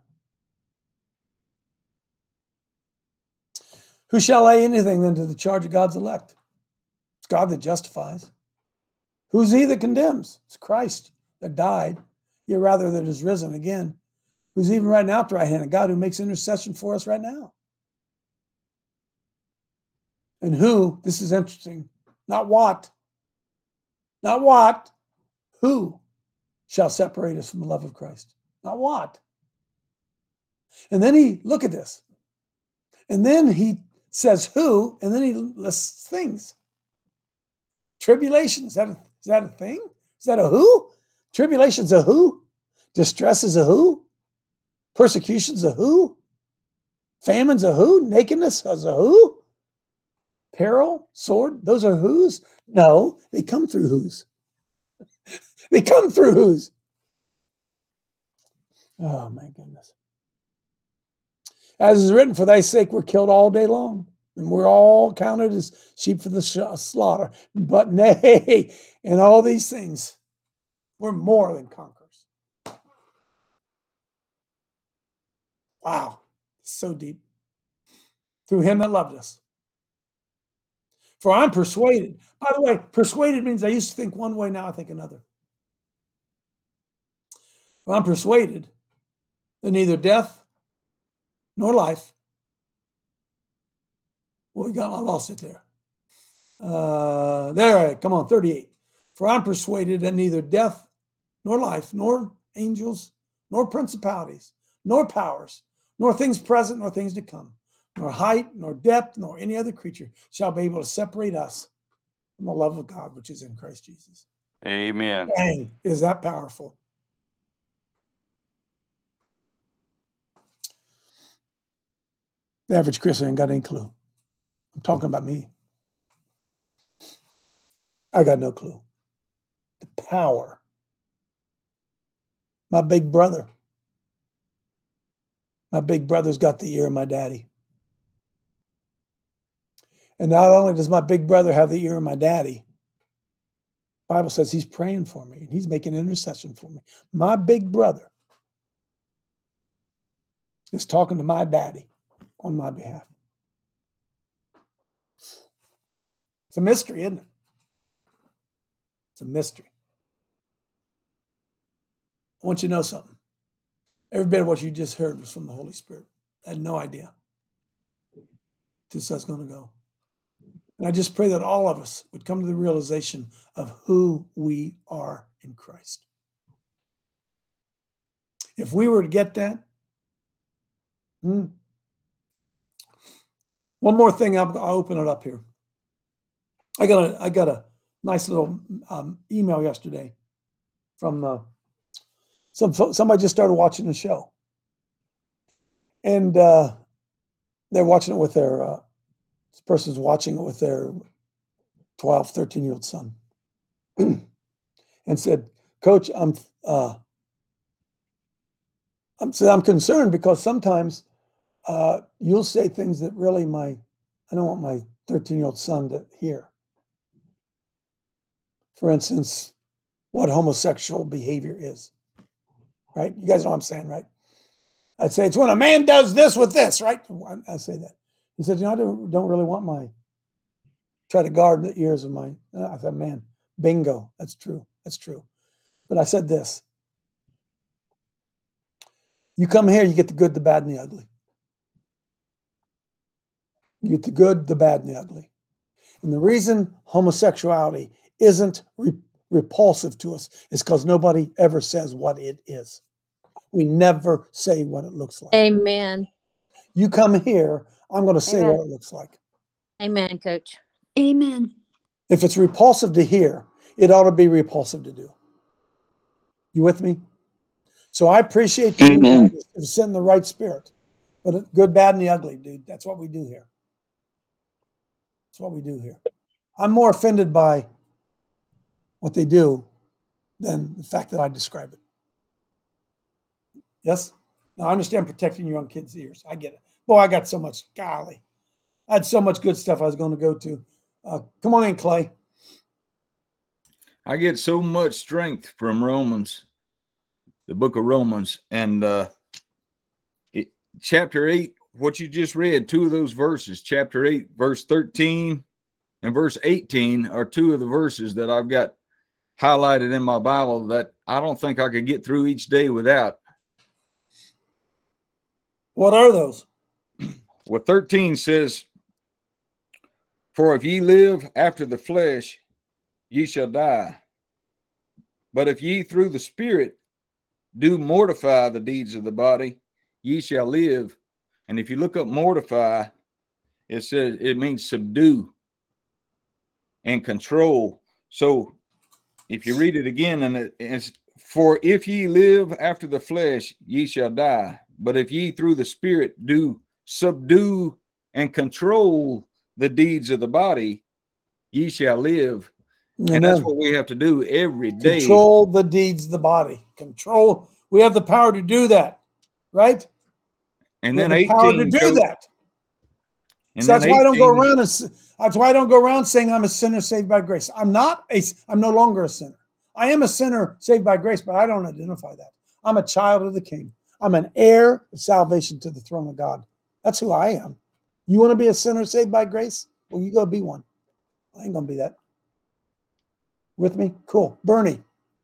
Who shall lay anything then to the charge of God's elect? It's God that justifies. Who's he that condemns? It's Christ that died, yet rather that is risen again. Who's even right now at the right hand of God, who makes intercession for us right now. And who, this is interesting, not what, not what, who shall separate us from the love of Christ? Not what. And then he, look at this. And then he says who, and then he lists things. Tribulation, is that a, is that a thing? Is that a who? Tribulation's a who? Distress is a who? Persecution's a who? Famine's a who? Nakedness is a who? Peril, sword, those are who's? No, they come through who's. They come through who's. Oh my goodness. As is written, for thy sake we're killed all day long, and we're all counted as sheep for the slaughter. But nay, in all these things, we're more than conquerors. Wow, so deep. Through him that loved us. For I'm persuaded. By the way, persuaded means I used to think one way, now I think another. For I'm persuaded that neither death nor life. Well, we got, I lost it there. Uh, there, come on, thirty-eight. For I'm persuaded that neither death nor life, nor angels, nor principalities, nor powers, nor things present, nor things to come, nor height, nor depth, nor any other creature shall be able to separate us from the love of God, which is in Christ Jesus. Amen. Dang, is that powerful? The average Christian ain't got any clue. I'm talking about me. I got no clue. The power. My big brother. My big brother's got the ear of my daddy. And not only does my big brother have the ear of my daddy, the Bible says he's praying for me and he's making intercession for me. My big brother is talking to my daddy on my behalf. It's a mystery, isn't it? It's a mystery. I want you to know something. Every bit of what you just heard was from the Holy Spirit. I had no idea. This is going to go. And I just pray that all of us would come to the realization of who we are in Christ. If we were to get that, hmm, one more thing, I'll, I'll open it up here. I got a, I got a nice little um, email yesterday from uh, some somebody just started watching the show, and uh, they're watching it with their. Uh, this person's watching it with their twelve, thirteen year old son, and said, "Coach, I'm uh, I'm said I'm concerned because sometimes uh, you'll say things that really my I don't want my thirteen year old son to hear." For instance, what homosexual behavior is, right? You guys know what I'm saying, right? I'd say it's when a man does this with this, right? I say that. He said, you know, I don't, don't really want my, try to guard the ears of my, I said, man, bingo, that's true, that's true. But I said this, you come here, you get the good, the bad, and the ugly. You get the good, the bad, and the ugly. And the reason homosexuality isn't re- repulsive to us is because nobody ever says what it is. We never say what it looks like. Amen. You come here, I'm going to say Amen. what it looks like. Amen, Coach. Amen. If it's repulsive to hear, it ought to be repulsive to do. You with me? So I appreciate you sending the right spirit. But good, bad, and the ugly, dude. That's what we do here. That's what we do here. I'm more offended by what they do than the fact that I describe it. Yes? Now, I understand protecting your own kids' ears. I get it. Boy, I got so much, golly. I had so much good stuff I was going to go to. Uh, come on in, Clay. I get so much strength from Romans, the book of Romans, and uh, it, chapter eight, what you just read, two of those verses, chapter eight, verse thirteen and verse eighteen are two of the verses that I've got highlighted in my Bible that I don't think I could get through each day without. What are those? Well, thirteen says, for if ye live after the flesh, ye shall die. But if ye through the Spirit do mortify the deeds of the body, ye shall live. And if you look up mortify, it says it means subdue and control. So if you read it again, and it, it's for if ye live after the flesh, ye shall die. But if ye through the Spirit do subdue and control the deeds of the body, ye shall live. Amen. And that's what we have to do every day. Control the deeds of the body. Control. We have the power to do that, right? And we then have the power to do goes, that. And so that's why I don't go around. And, that's why I don't go around saying I'm a sinner saved by grace. I'm not a. I'm no longer a sinner. I am a sinner saved by grace, but I don't identify that. I'm a child of the King. I'm an heir of salvation to the throne of God. That's who I am. You want to be a sinner saved by grace? Well, you go be one. I ain't gonna be that. With me? Cool. Bernie.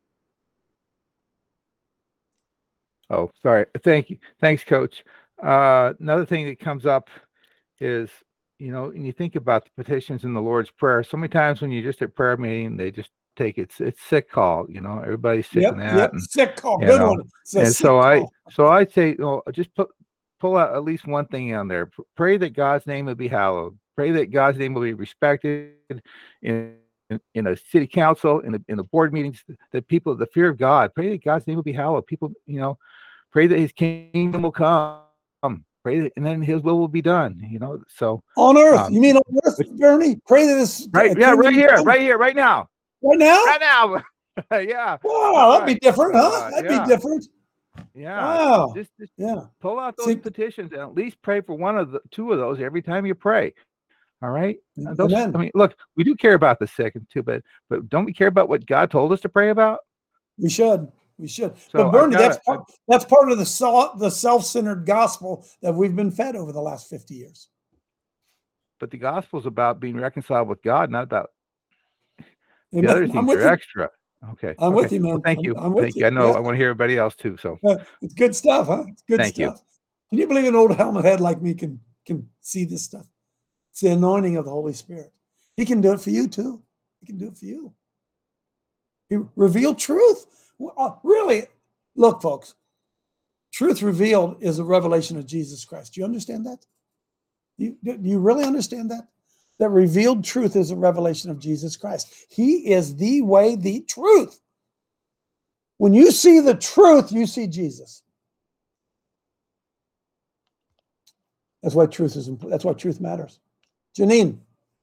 Oh, sorry. Thank you. Thanks, Coach. Uh, another thing that comes up is, you know, when you think about the petitions in the Lord's Prayer, so many times when you're just at prayer meeting, they just take it, it's sick call, you know, everybody's sick Yep, in that. yep, and, sick call. you Good know, one. It's a And sick so I, call. so I say, you know, just put, pull out at least one thing on there. P- Pray that God's name will be hallowed. Pray that God's name will be respected in, in, in a city council, in the, in the board meetings, that people, the fear of God, pray that God's name will be hallowed. People, you know, pray that his kingdom will come. Pray that, and then his will will be done, you know, so. On earth. um, You mean on earth, Bernie? Pray that this. Right, yeah, right here, right here, right now. Right now? Right now. Yeah. Wow, that'd be right. different, So, huh? uh, That'd yeah. be different. Yeah. Wow. Just, just Yeah. pull out those See- petitions and at least pray for one of the two of those every time you pray. All right. And those, Amen. I mean, look, we do care about the sick too, but but don't we care about what God told us to pray about? We should. We should. So but I've Bernie, got that's a- part, that's part of the sol- the self-centered gospel that we've been fed over the last fifty years. But the gospel is about being reconciled with God, not about Amen. the other I'm things with are you. extra. Okay. I'm okay. with you, man. Well, thank I'm- you. I'm with Thank you. you. I know Yeah. I want to hear everybody else too. So Uh, It's good stuff, huh? It's good Thank you. stuff. Can you believe an old helmet head like me can can see this stuff? It's the anointing of the Holy Spirit. He can do it for you too. He can do it for you. He revealed truth. Well, uh, Really, look, folks. Truth revealed is a revelation of Jesus Christ. Do you understand that? You, do you really understand that? That revealed truth is a revelation of Jesus Christ. He is the way, the truth. When you see the truth, you see Jesus. That's why truth is important. That's why truth matters. Janine.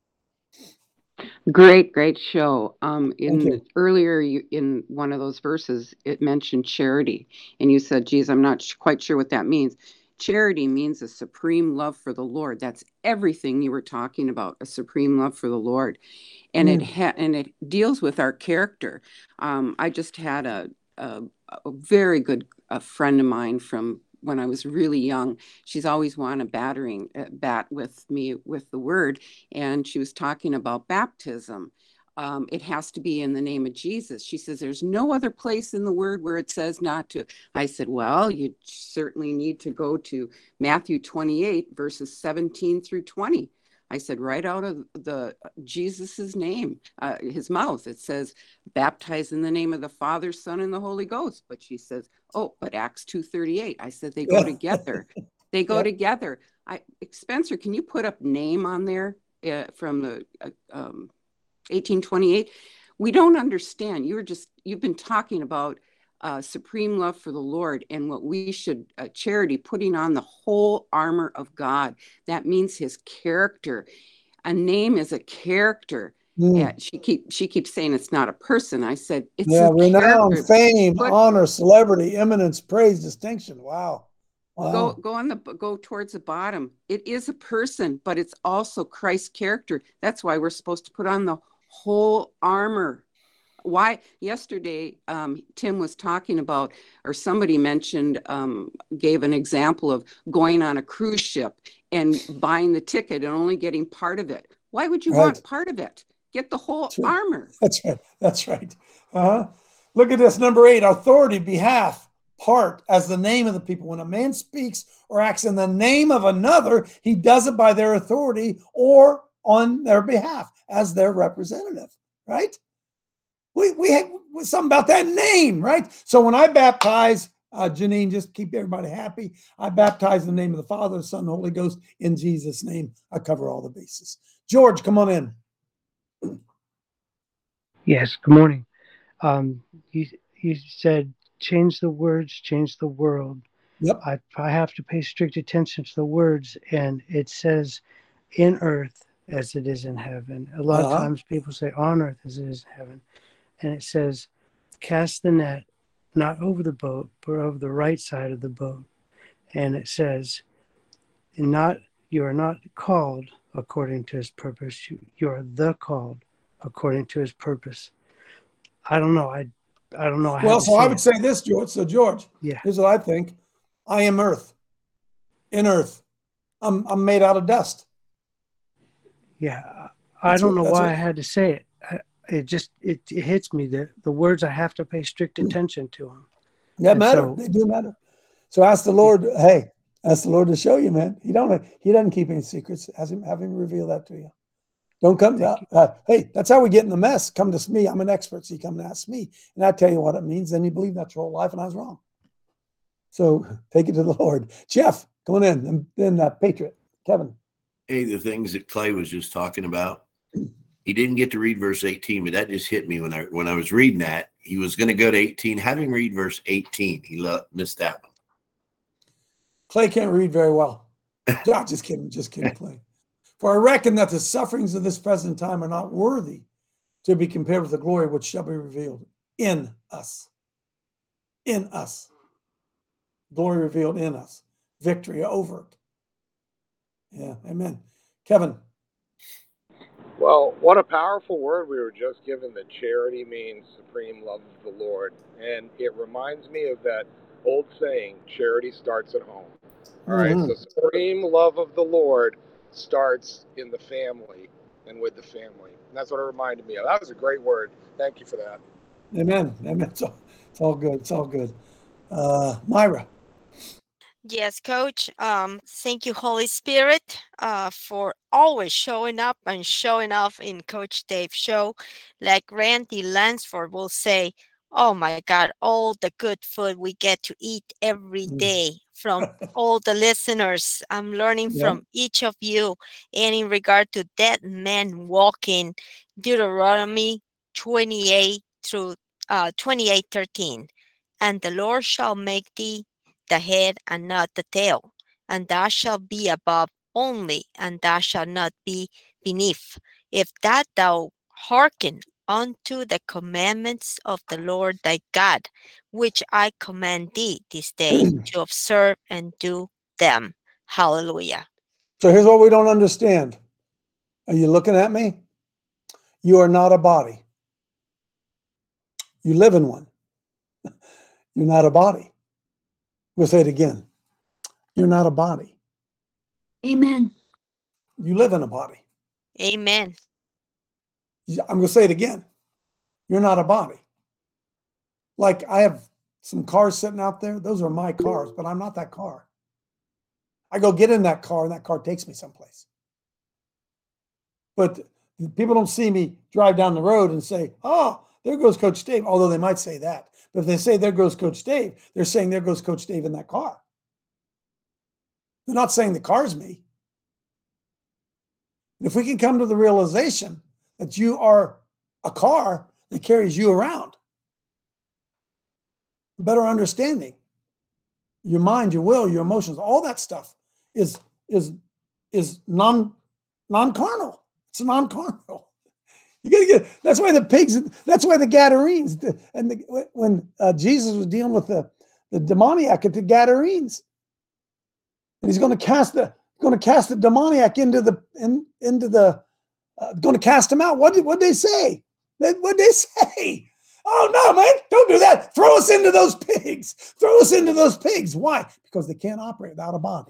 Great, great show. Um, Thank in you. earlier you, in one of those verses, it mentioned charity, and you said, "Geez, I'm not sh- quite sure what that means." Charity means a supreme love for the Lord. That's everything you were talking about, a supreme love for the Lord, and it Mm. ha- and it deals with our character. Um, I just had a a, a very good a friend of mine from when I was really young. She's always wanted a battering uh, bat with me with the word, and she was talking about baptism. Um, it has to be in the name of Jesus. She says there's no other place in the word where it says not to. I said, well, you certainly need to go to Matthew twenty-eight, verses seventeen through twenty. I said, right out of the Jesus's name, uh, his mouth, it says, baptize in the name of the Father, Son, and the Holy Ghost. But she says, oh, but Acts two thirty-eight. I said, they go Yeah. together. They go Yep. together. I Spencer, can you put up name on there uh, from the uh, um, eighteen twenty-eight? We don't understand. You were just, you've been talking about uh, supreme love for the Lord and what we should, uh, charity, putting on the whole armor of God. That means his character. A name is a character. Mm. Yeah, she keep she keeps saying it's not a person. I said it's Yeah, a renown, character. fame, Put- honor, celebrity, eminence, praise, distinction. Wow. Wow. Go go on the go towards the bottom. It is a person, but it's also Christ's character. That's why we're supposed to put on the whole armor. Why yesterday um, Tim was talking about, or somebody mentioned, um, gave an example of going on a cruise ship and buying the ticket and only getting part of it. Why would you Right. want part of it? Get the whole That's right. armor. That's right. That's right. Uh-huh. Look at this. Number eight, authority, behalf, part, as the name of the people. When a man speaks or acts in the name of another, he does it by their authority or on their behalf as their representative, right? We, we have something about that name, right? So when I baptize, uh, Janine, just keep everybody happy. I baptize in the name of the Father, the Son, and the Holy Ghost in Jesus' name. I cover all the bases. George, come on in. Yes, good morning. Um, you, you said change the words, change the world. Yep. I, I have to pay strict attention to the words, and it says in earth as it is in heaven. A lot Uh-huh. of times people say on earth as it is in heaven. And it says cast the net not over the boat, but over the right side of the boat. And it says not you are not called according to his purpose. You, you are the called according to his purpose. I don't know. I I don't know. I Well, had to so I say would it. say this, George. So, George, Yeah. here's what I think. I am earth. In earth. I'm I'm made out of dust. Yeah. I That's don't what- know that's why what- I had to say it. I, it just it, it hits me that the words I have to pay strict attention to them. That And matter. so- They do matter. So ask the Lord, hey, ask the Lord to show you, man. He don't he doesn't keep any secrets. Have him have him reveal that to you. Don't come down. Uh, hey, that's how we get in the mess. Come to me. I'm an expert. So you come and ask me. And I tell you what it means. Then you believe that's your whole life and I was wrong. So take it to the Lord. Jeff, come on in. And then uh, Patriot. Kevin. Hey, the things that Clay was just talking about. He didn't get to read verse eighteen, but that just hit me when I when I was reading that. He was going to go to eighteen. Have him read verse eighteen. He lo- missed that one. Clay can't read very well. No, just kidding. Just kidding, Clay. For I reckon that the sufferings of this present time are not worthy to be compared with the glory which shall be revealed in us. In us. Glory revealed in us. Victory over it. Yeah, amen. Kevin. Well, what a powerful word we were just given, that charity means supreme love of the Lord. And it reminds me of that old saying, charity starts at home. All right, Mhm. so supreme love of the Lord starts in the family and with the family. And that's what it reminded me of. That was a great word. Thank you for that. Amen. Amen. It's all, it's all good. It's all good. Uh, Myra. Yes, Coach. Um, thank you, Holy Spirit, uh, for always showing up and showing off in Coach Dave's show. Like Randy Lansford will say, oh my God, all the good food we get to eat every day from all the listeners. I'm learning Yeah. from each of you. And in regard to dead men walking, Deuteronomy twenty-eight through uh, twenty-eight thirteen. And the Lord shall make thee the head and not the tail, and thou shalt be above only, and thou shalt not be beneath. If that thou hearken unto the commandments of the Lord thy God, which I command thee this day to observe and do them. Hallelujah. So here's what we don't understand. Are you looking at me? You are not a body. You live in one. You're not a body. We'll say it again. You're not a body. Amen. You live in a body. Amen. I'm going to say it again. You're not a body. Like I have some cars sitting out there. Those are my cars, but I'm not that car. I go get in that car and that car takes me someplace. But people don't see me drive down the road and say, oh, there goes Coach Dave. Although they might say that. But if they say there goes Coach Dave, they're saying there goes Coach Dave in that car. They're not saying the car's me. If we can come to the realization that you are a car that carries you around, a better understanding, your mind, your will, your emotions, all that stuff is is is non non-carnal. It's non-carnal. You gotta get. That's why the pigs. That's why the Gadarenes. And the, when uh, Jesus was dealing with the the demoniac at the Gadarenes, and he's going to cast the going to cast the demoniac into the in, into the uh, going to cast him out. What did what they say? What did they say? Oh no, man! Don't do that. Throw us into those pigs. Throw us into those pigs. Why? Because they can't operate without a body.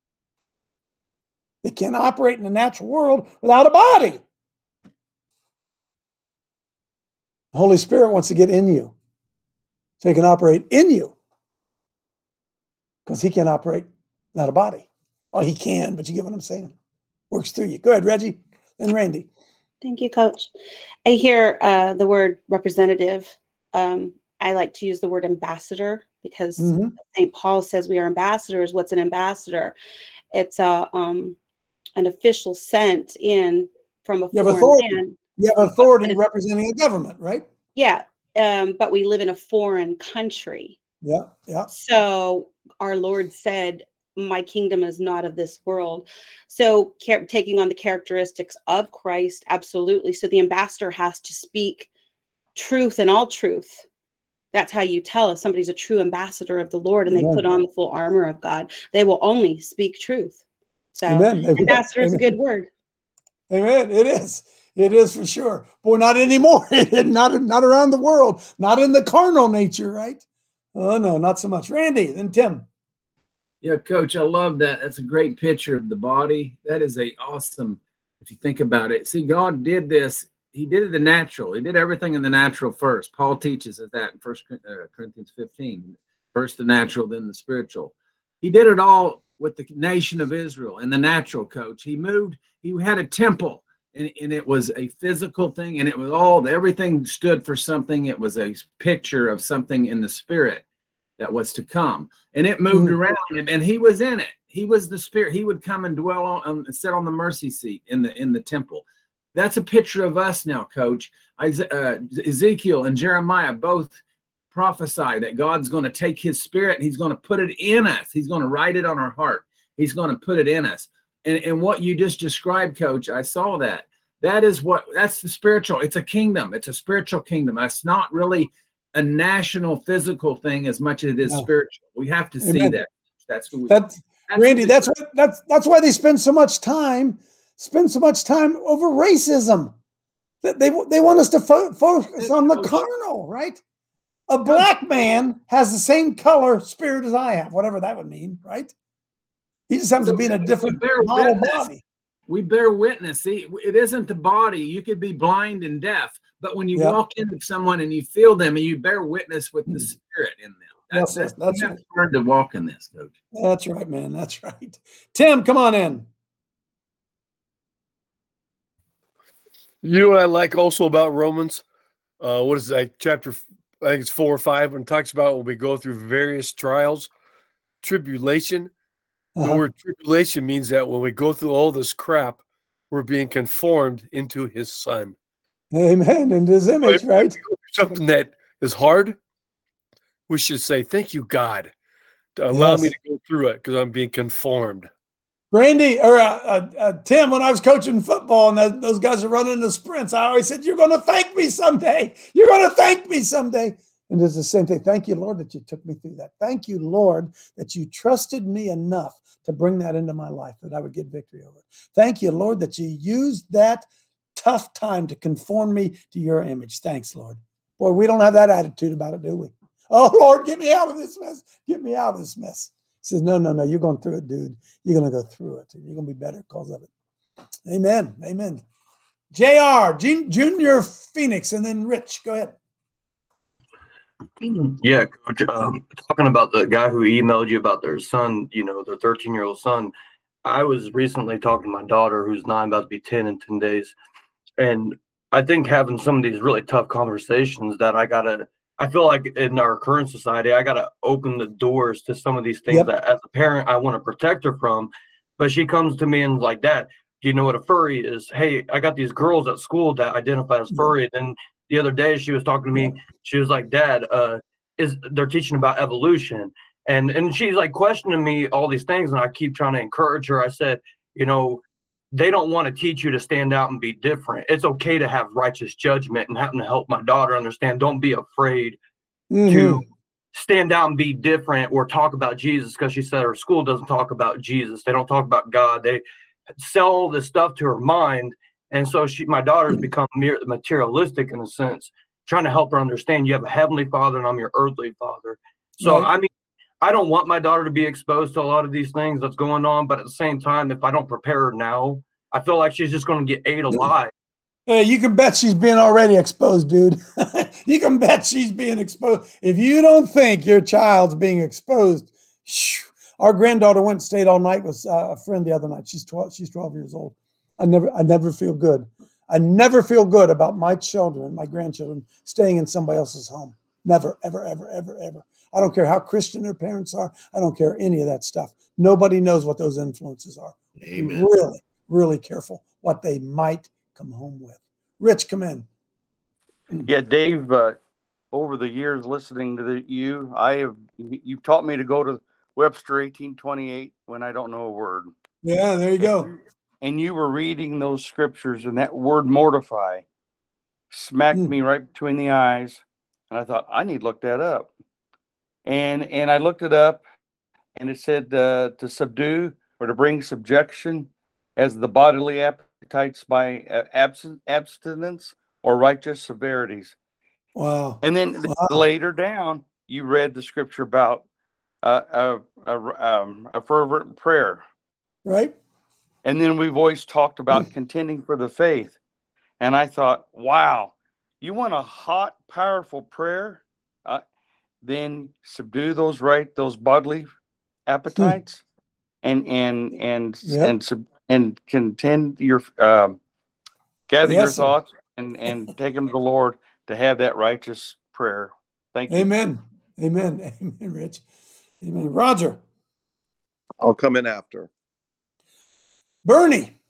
They can't operate in the natural world without a body. The Holy Spirit wants to get in you so he can operate in you because he can't operate without a body. Oh, he can, but you get what I'm saying? Works through you. Go ahead, Reggie and Randy. Thank you, Coach. I hear uh, the word representative. Um, I like to use the word ambassador because Mm-hmm. Saint Paul says we are ambassadors. What's an ambassador? It's a um, an official sent in from a You have foreign authority. land. You have authority representing a government, right? Yeah, um, but we live in a foreign country. Yeah, yeah. So our Lord said, my kingdom is not of this world. So car- taking on the characteristics of Christ, absolutely. So the ambassador has to speak truth and all truth. That's how you tell if somebody's a true ambassador of the Lord and they Amen. put on the full armor of God. They will only speak truth. So Amen. ambassador is a Amen. good word. Amen. It is. It is for sure. Boy, not anymore. not, not around the world. Not in the carnal nature, right? Oh, no, not so much. Randy, then Tim. Yeah, Coach, I love that. That's a great picture of the body. That is a awesome, if you think about it. See, God did this. He did it the natural. He did everything in the natural first. Paul teaches us that in First Corinthians fifteen. First the natural, then the spiritual. He did it all with the nation of Israel in the natural, Coach. He moved, he had a temple, and, and it was a physical thing, and it was all, everything stood for something. It was a picture of something in the spirit that was to come. And it moved Mm. around, and, and he was in it. He was the spirit. He would come and dwell on um, and sit on the mercy seat in the in the temple. That's a picture of us now, Coach. Isaiah, uh, Ezekiel and Jeremiah both prophesy that God's going to take his spirit and he's going to put it in us. He's going to write it on our heart. He's going to put it in us. And, and what you just described, Coach, I saw that. That is what, that's the spiritual. It's a kingdom. It's a spiritual kingdom. It's not really a national physical thing as much as it is No. spiritual. We have to see Amen. that. That's who we That's, that's Randy, who- that's what that's that's why they spend so much time spend so much time over racism. That they they want us to fo- focus on the carnal, right? A black man has the same color spirit as I have, whatever that would mean, right? He just happens to be in a different model body. We bear witness. See, it isn't the body. You could be blind and deaf, but when you Yeah. walk into someone and you feel them and you bear witness with the spirit in them, that's, Yes, that's, that's that's right. hard to walk in this, Coach. That's right, man. That's right. Tim, come on in. You know what I like also about Romans? Uh, what is that? Chapter, I think it's four or five, when it talks about when we go through various trials, tribulation. The Uh-huh. word tribulation means that when we go through all this crap, we're being conformed into his son. Amen. In his image, right? Something that is hard, we should say, thank you, God, to allow me Yes. to go through it because I'm being conformed. Randy or uh, uh, uh, Tim, when I was coaching football and that, those guys are running the sprints, I always said, "You're going to thank me someday. You're going to thank me someday." And it's the same thing. Thank you, Lord, that you took me through that. Thank you, Lord, that you trusted me enough to bring that into my life that I would get victory over it. Thank you, Lord, that you used that tough time to conform me to your image. Thanks, Lord. Boy, we don't have that attitude about it, do we? Oh, Lord, get me out of this mess. Get me out of this mess. He says, no, no, no, you're going through it, dude. You're going to go through it. And you're going to be better because of it. Amen. Amen. J R, Jun- Junior Phoenix, and then Rich. Go ahead. Yeah, Coach. Um, talking about the guy who emailed you about their son, you know, their thirteen-year-old son. I was recently talking to my daughter, who's nine, about to be ten in ten days. And I think having some of these really tough conversations that I got to, I feel like in our current society, I got to open the doors to some of these things Yep. that as a parent, I want to protect her from. But she comes to me and is like, Dad, do you know what a furry is? Hey, I got these girls at school that identify as furry. And the other day she was talking to me, she was like, Dad, uh, is they're teaching about evolution. And and she's like questioning me all these things. And I keep trying to encourage her. I said, you know, they don't want to teach you to stand out and be different. It's okay to have righteous judgment, and having to help my daughter understand, don't be afraid Mhm. to stand out and be different or talk about Jesus, because she said her school doesn't talk about Jesus. They don't talk about God. They sell all this stuff to her mind. And so she, my daughter's become mere materialistic in a sense, trying to help her understand you have a heavenly father and I'm your earthly father. So, Right. I mean, I don't want my daughter to be exposed to a lot of these things that's going on, but at the same time, if I don't prepare her now, I feel like she's just going to get ate alive. Hey, you can bet she's being already exposed, dude. You can bet she's being exposed. If you don't think your child's being exposed, shoo. Our granddaughter went and stayed all night with uh, a friend the other night. She's twelve. She's twelve years old. I never, I never feel good. I never feel good about my children, my grandchildren, staying in somebody else's home. Never, ever, ever, ever, ever. I don't care how Christian their parents are. I don't care any of that stuff. Nobody knows what those influences are. Be Amen. really, really careful what they might come home with. Rich, come in. Yeah, Dave, uh, over the years listening to the, you, I have, you've taught me to go to Webster eighteen twenty-eight when I don't know a word. Yeah, there you go. And you were reading those scriptures, and that word mortify smacked Mm. me right between the eyes. And I thought, I need to look that up. And and I looked it up, and it said uh, to subdue or to bring subjection as the bodily appetites by uh, absent, abstinence or righteous severities. Wow. And then Wow. later down, you read the scripture about uh, a, a, um, a fervent prayer. Right? And then we've always talked about contending for the faith. And I thought, wow, you want a hot, powerful prayer? Uh, then subdue those right, those bodily appetites, and and and Yep. and sub, and contend your um, gather your Yes, sir. thoughts and and take them to the Lord to have that righteous prayer. Thank you. Amen. Amen. Amen, Rich. Amen. Roger. I'll come in after. Bernie.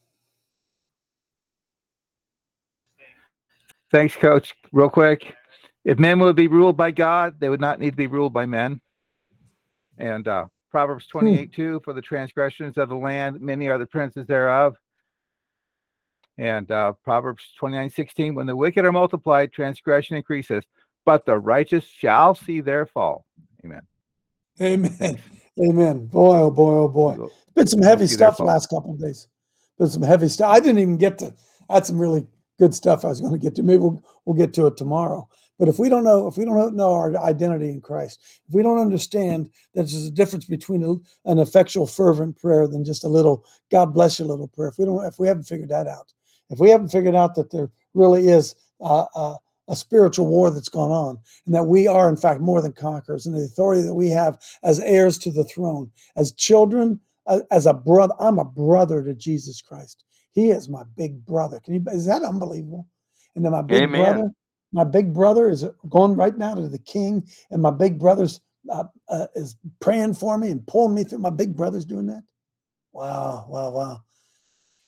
Thanks, Coach. Real quick. If men would be ruled by God, they would not need to be ruled by men. And uh, Proverbs twenty-eight two, for the transgressions of the land, many are the princes thereof. And uh, Proverbs twenty-nine sixteen, when the wicked are multiplied, transgression increases, but the righteous shall see their fall. Amen. Amen. Amen. Boy, oh boy, oh boy. Been some heavy see their stuff the fault. last couple of days. There's some heavy stuff. I didn't even get to. I had some really good stuff I was going to get to. Maybe we'll we'll get to it tomorrow. But if we don't know, if we don't know our identity in Christ, if we don't understand that there's a difference between a, an effectual, fervent prayer than just a little God bless you little prayer, if we don't, if we haven't figured that out, if we haven't figured out that there really is uh, uh, a spiritual war that's gone on, and that we are in fact more than conquerors, and the authority that we have as heirs to the throne, as children, uh, as a brother. I'm a brother to Jesus Christ. He is my big brother. Can you? Is that unbelievable? And then my big Amen. brother. My big brother is going right now to the king, and my big brother's uh, uh, is praying for me and pulling me through. My big brother's doing that. Wow, wow, wow.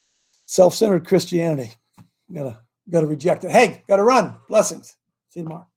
Self-centered Christianity. Gotta, gotta reject it. Hey, gotta run. Blessings. See you tomorrow.